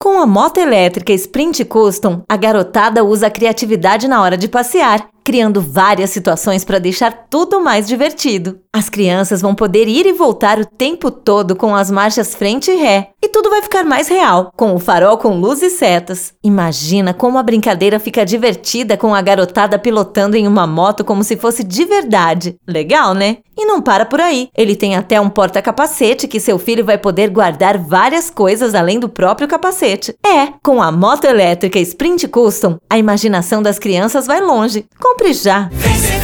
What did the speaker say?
Com a moto elétrica Sprint Custom, a garotada usa a criatividade na hora de passear, criando várias situações para deixar tudo mais divertido. As crianças vão poder ir e voltar o tempo todo com as marchas frente e ré. E tudo vai ficar mais real, com o farol com luz e setas. Imagina como a brincadeira fica divertida com a garotada pilotando em uma moto como se fosse de verdade. Legal, né? E não para por aí. Ele tem até um porta-capacete que seu filho vai poder guardar várias coisas além do próprio capacete. Com a moto elétrica Sprint Custom, a imaginação das crianças vai longe. Compre já!